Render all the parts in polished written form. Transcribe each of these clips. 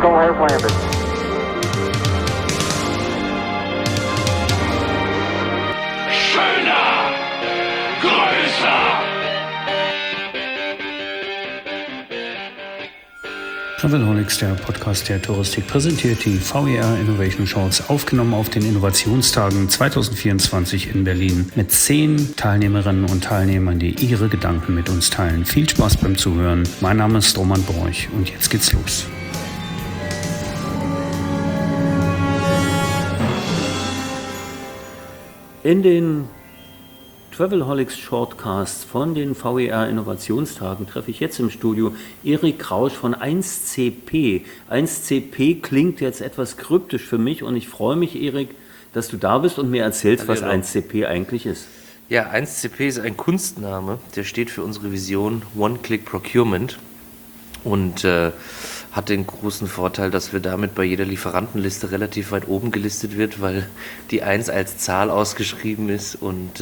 Eagle has landed. Schöner, größer. Travelholics, der Podcast der Touristik, präsentiert die VER Innovation Shorts, aufgenommen auf den Innovationstagen 2024 in Berlin mit 10 Teilnehmerinnen und Teilnehmern, die ihre Gedanken mit uns teilen. Viel Spaß beim Zuhören. Mein Name ist Roman Borch und jetzt geht's los. In den Travelholics Shortcasts von den VER Innovationstagen treffe ich jetzt im Studio Erik Krausch von 1CP. 1CP klingt jetzt etwas kryptisch für mich und ich freue mich, Erik, dass du da bist und mir erzählst, was 1CP eigentlich ist. Ja, 1CP ist ein Kunstname, der steht für unsere Vision One-Click Procurement und hat den großen Vorteil, dass wir damit bei jeder Lieferantenliste relativ weit oben gelistet wird, weil die 1 als Zahl ausgeschrieben ist und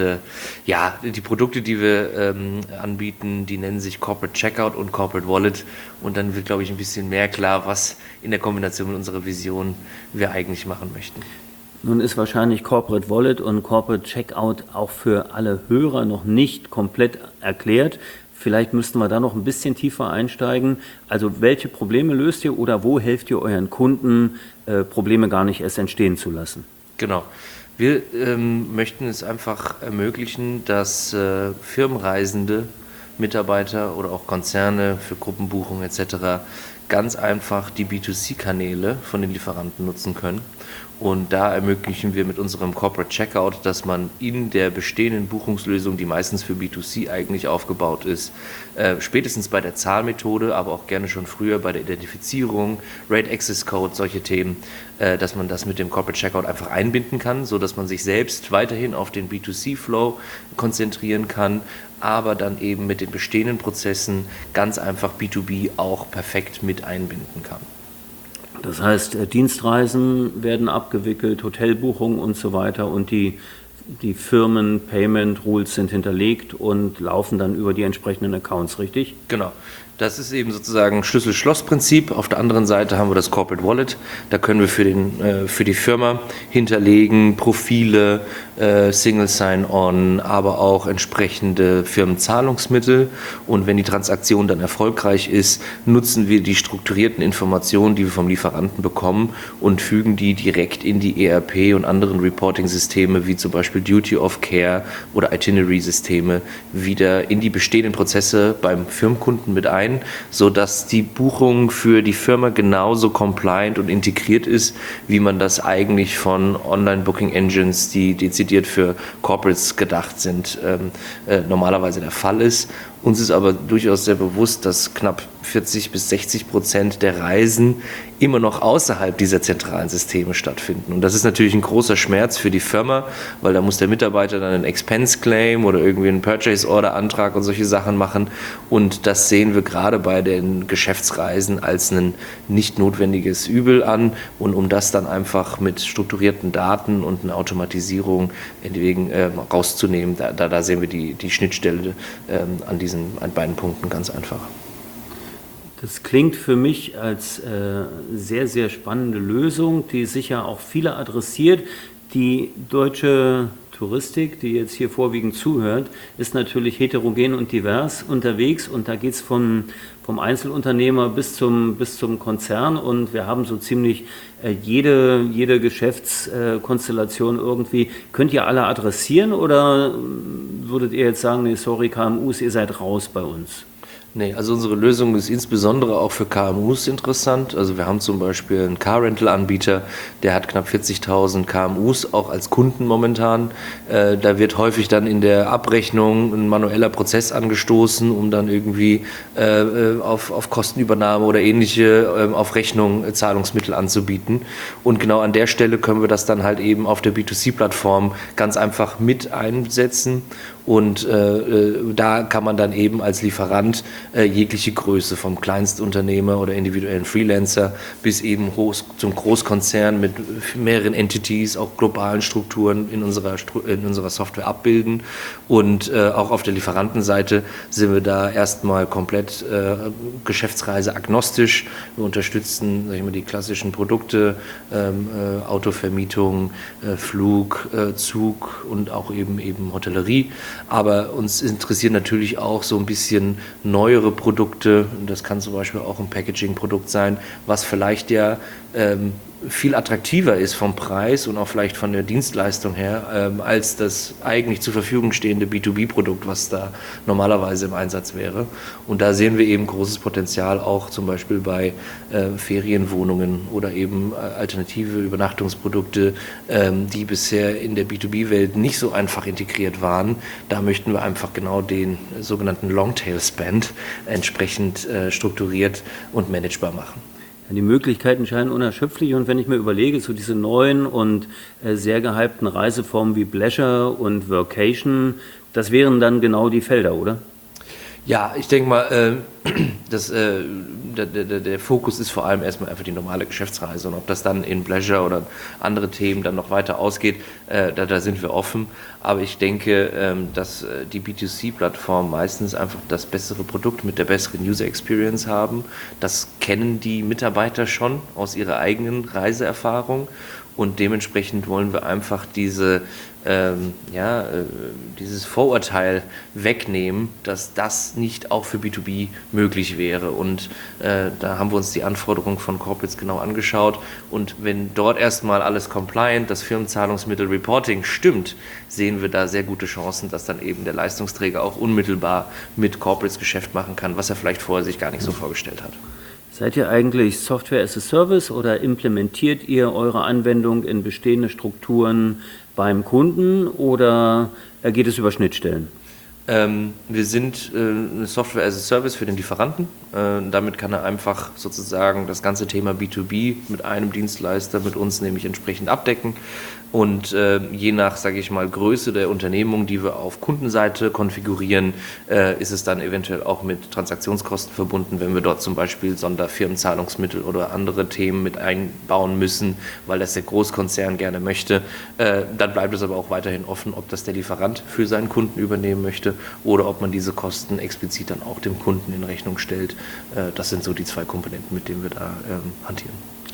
die Produkte, die wir anbieten, die nennen sich Corporate Checkout und Corporate Wallet und dann wird, glaube ich, ein bisschen mehr klar, was in der Kombination mit unserer Vision wir eigentlich machen möchten. Nun ist wahrscheinlich Corporate Wallet und Corporate Checkout auch für alle Hörer noch nicht komplett erklärt. Vielleicht müssten wir da noch ein bisschen tiefer einsteigen. Also welche Probleme löst ihr oder wo helft ihr euren Kunden, Probleme gar nicht erst entstehen zu lassen? Genau. Wir möchten es einfach ermöglichen, dass Firmenreisende, Mitarbeiter oder auch Konzerne für Gruppenbuchungen etc. ganz einfach die B2C-Kanäle von den Lieferanten nutzen können. Und da ermöglichen wir mit unserem Corporate Checkout, dass man in der bestehenden Buchungslösung, die meistens für B2C eigentlich aufgebaut ist, spätestens bei der Zahlmethode, aber auch gerne schon früher bei der Identifizierung, Rate Access Code, solche Themen, dass man das mit dem Corporate Checkout einfach einbinden kann, sodass man sich selbst weiterhin auf den B2C-Flow konzentrieren kann, aber dann eben mit den bestehenden Prozessen ganz einfach B2B auch perfekt mit einbinden kann. Das heißt, Dienstreisen werden abgewickelt, Hotelbuchungen und so weiter und die Firmen-Payment-Rules sind hinterlegt und laufen dann über die entsprechenden Accounts, richtig? Genau. Das ist eben sozusagen Schlüssel-Schloss-Prinzip. Auf der anderen Seite haben wir das Corporate Wallet. Da können wir für die Firma hinterlegen Profile, Single Sign-On, aber auch entsprechende Firmenzahlungsmittel. Und wenn die Transaktion dann erfolgreich ist, nutzen wir die strukturierten Informationen, die wir vom Lieferanten bekommen und fügen die direkt in die ERP und anderen Reporting-Systeme, wie zum Beispiel Duty of Care oder Itinerary-Systeme, wieder in die bestehenden Prozesse beim Firmenkunden mit ein, sodass die Buchung für die Firma genauso compliant und integriert ist, wie man das eigentlich von Online-Booking-Engines, die dezidiert für Corporates gedacht sind, normalerweise der Fall ist. Uns ist aber durchaus sehr bewusst, dass knapp 40-60% der Reisen immer noch außerhalb dieser zentralen Systeme stattfinden. Und das ist natürlich ein großer Schmerz für die Firma, weil da muss der Mitarbeiter dann einen Expense-Claim oder irgendwie einen Purchase-Order-Antrag und solche Sachen machen. Und das sehen wir gerade bei den Geschäftsreisen als ein nicht notwendiges Übel an. Und um das dann einfach mit strukturierten Daten und einer Automatisierung rauszunehmen, da sehen wir die Schnittstelle an beiden Punkten ganz einfach. Das klingt für mich als sehr, sehr spannende Lösung, die sicher auch viele adressiert. Die deutsche Touristik, die jetzt hier vorwiegend zuhört, ist natürlich heterogen und divers unterwegs und da geht es vom Einzelunternehmer bis zum Konzern und wir haben so ziemlich jede Geschäftskonstellation irgendwie. Könnt ihr alle adressieren oder würdet ihr jetzt sagen, nee, sorry KMUs, ihr seid raus bei uns? Nee, also unsere Lösung ist insbesondere auch für KMUs interessant. Also wir haben zum Beispiel einen Car-Rental-Anbieter, der hat knapp 40.000 KMUs auch als Kunden momentan. Da wird häufig dann in der Abrechnung ein manueller Prozess angestoßen, um dann irgendwie auf Kostenübernahme oder ähnliche auf Rechnung Zahlungsmittel anzubieten. Und genau an der Stelle können wir das dann halt eben auf der B2C-Plattform ganz einfach mit einsetzen Und da kann man dann eben als Lieferant jegliche Größe vom Kleinstunternehmer oder individuellen Freelancer bis eben zum Großkonzern mit mehreren Entities, auch globalen Strukturen in unserer Software abbilden. Und auch auf der Lieferantenseite sind wir da erstmal komplett Geschäftsreise agnostisch. Wir unterstützen, sag ich mal, die klassischen Produkte, Autovermietung, Flug, Zug und auch eben Hotellerie. Aber uns interessieren natürlich auch so ein bisschen neuere Produkte. Das kann zum Beispiel auch ein Packaging-Produkt sein, was vielleicht ja viel attraktiver ist vom Preis und auch vielleicht von der Dienstleistung her, als das eigentlich zur Verfügung stehende B2B-Produkt, was da normalerweise im Einsatz wäre. Und da sehen wir eben großes Potenzial auch zum Beispiel bei Ferienwohnungen oder eben alternative Übernachtungsprodukte, die bisher in der B2B-Welt nicht so einfach integriert waren. Da möchten wir einfach genau den sogenannten Longtail-Spend entsprechend strukturiert und managebar machen. Die Möglichkeiten scheinen unerschöpflich und wenn ich mir überlege, so diese neuen und sehr gehypten Reiseformen wie Bleisure und Workation, das wären dann genau die Felder, oder? Ja, ich denke mal, der Fokus ist vor allem erstmal einfach die normale Geschäftsreise und ob das dann in Bleisure oder andere Themen dann noch weiter ausgeht, da sind wir offen. Aber ich denke, dass die B2C-Plattformen meistens einfach das bessere Produkt mit der besseren User Experience haben. Das kennen die Mitarbeiter schon aus ihrer eigenen Reiseerfahrung und dementsprechend wollen wir einfach dieses Vorurteil wegnehmen, dass das nicht auch für B2B möglich wäre. Und da haben wir uns die Anforderungen von Corporates genau angeschaut. Und wenn dort erstmal alles compliant, das Firmenzahlungsmittel-Reporting stimmt, sehen wir da sehr gute Chancen, dass dann eben der Leistungsträger auch unmittelbar mit Corporates Geschäft machen kann, was er vielleicht vorher sich gar nicht so vorgestellt hat. Seid ihr eigentlich Software as a Service oder implementiert ihr eure Anwendung in bestehende Strukturen beim Kunden oder geht es über Schnittstellen? Wir sind eine Software as a Service für den Lieferanten. Damit kann er einfach sozusagen das ganze Thema B2B mit einem Dienstleister, mit uns nämlich entsprechend abdecken. Und je nach, sage ich mal, Größe der Unternehmung, die wir auf Kundenseite konfigurieren, ist es dann eventuell auch mit Transaktionskosten verbunden, wenn wir dort zum Beispiel Sonderfirmenzahlungsmittel oder andere Themen mit einbauen müssen, weil das der Großkonzern gerne möchte. Dann bleibt es aber auch weiterhin offen, ob das der Lieferant für seinen Kunden übernehmen möchte oder ob man diese Kosten explizit dann auch dem Kunden in Rechnung stellt. Das sind so die zwei Komponenten, mit denen wir da hantieren.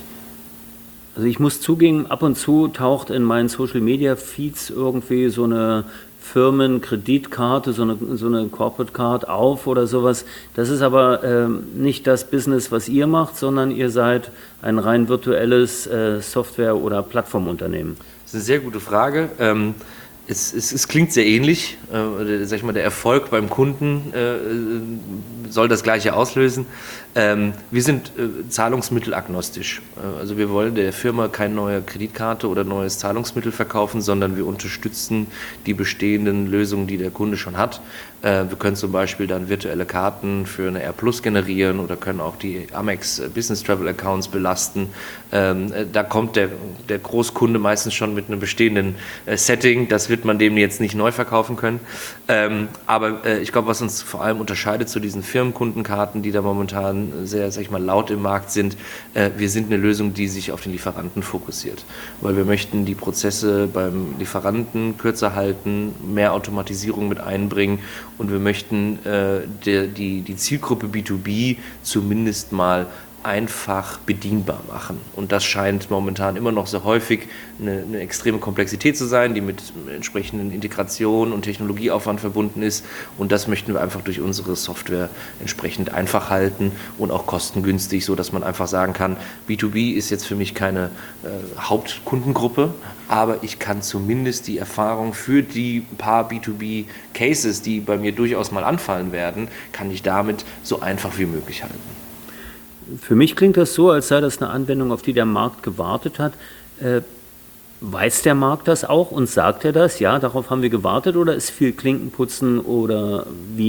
Also ich muss zugeben, ab und zu taucht in meinen Social-Media-Feeds irgendwie so eine Firmenkreditkarte, so eine Corporate Card auf oder sowas. Das ist aber nicht das Business, was ihr macht, sondern ihr seid ein rein virtuelles Software- oder Plattformunternehmen. Das ist eine sehr gute Frage. Es klingt sehr ähnlich. Sag ich mal, der Erfolg beim Kunden soll das Gleiche auslösen. Wir sind zahlungsmittelagnostisch. Also wir wollen der Firma keine neue Kreditkarte oder neues Zahlungsmittel verkaufen, sondern wir unterstützen die bestehenden Lösungen, die der Kunde schon hat. Wir können zum Beispiel dann virtuelle Karten für eine R Plus generieren oder können auch die Amex Business Travel Accounts belasten. Da kommt der Großkunde meistens schon mit einem bestehenden Setting. Das wird man dem jetzt nicht neu verkaufen können. Aber ich glaube, was uns vor allem unterscheidet zu diesen Firmenkundenkarten, die da momentan sehr, sag ich mal, laut im Markt sind, wir sind eine Lösung, die sich auf den Lieferanten fokussiert. Weil wir möchten die Prozesse beim Lieferanten kürzer halten, mehr Automatisierung mit einbringen und wir möchten die Zielgruppe B2B zumindest mal einfach bedienbar machen. Und das scheint momentan immer noch sehr häufig eine extreme Komplexität zu sein, die mit entsprechenden Integrationen und Technologieaufwand verbunden ist. Und das möchten wir einfach durch unsere Software entsprechend einfach halten und auch kostengünstig, so dass man einfach sagen kann, B2B ist jetzt für mich keine Hauptkundengruppe, aber ich kann zumindest die Erfahrung für die paar B2B-Cases, die bei mir durchaus mal anfallen werden, kann ich damit so einfach wie möglich halten. Für mich klingt das so, als sei das eine Anwendung, auf die der Markt gewartet hat. Weiß der Markt das auch und sagt er das? Ja, darauf haben wir gewartet oder ist viel Klinkenputzen oder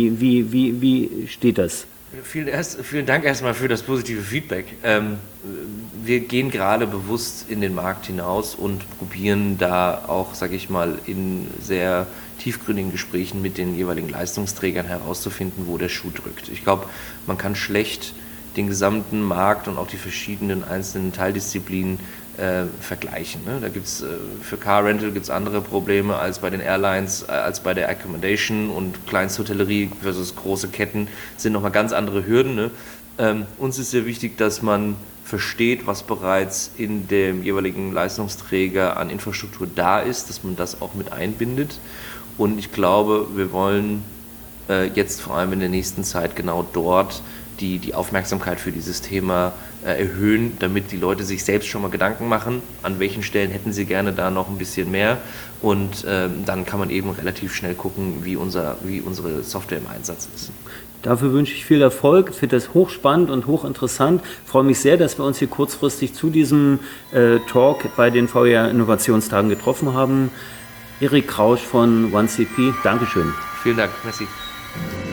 wie steht das? Vielen Dank erstmal für das positive Feedback. Wir gehen gerade bewusst in den Markt hinaus und probieren da auch, sage ich mal, in sehr tiefgründigen Gesprächen mit den jeweiligen Leistungsträgern herauszufinden, wo der Schuh drückt. Ich glaube, man kann schlecht den gesamten Markt und auch die verschiedenen einzelnen Teildisziplinen vergleichen. Ne? Da gibt's für Car Rental gibt's andere Probleme als bei den Airlines, als bei der Accommodation, und Kleinsthotellerie versus große Ketten sind nochmal ganz andere Hürden. Ne? Uns ist sehr wichtig, dass man versteht, was bereits in dem jeweiligen Leistungsträger an Infrastruktur da ist, dass man das auch mit einbindet. Und ich glaube, wir wollen jetzt vor allem in der nächsten Zeit genau dort die Aufmerksamkeit für dieses Thema erhöhen, damit die Leute sich selbst schon mal Gedanken machen, an welchen Stellen hätten sie gerne da noch ein bisschen mehr, und dann kann man eben relativ schnell gucken, wie unsere Software im Einsatz ist. Dafür wünsche ich viel Erfolg, finde das hochspannend und hochinteressant. Ich freue mich sehr, dass wir uns hier kurzfristig zu diesem Talk bei den VR Innovationstagen getroffen haben. Erik Krausch von OneCP, Dankeschön. Vielen Dank, merci.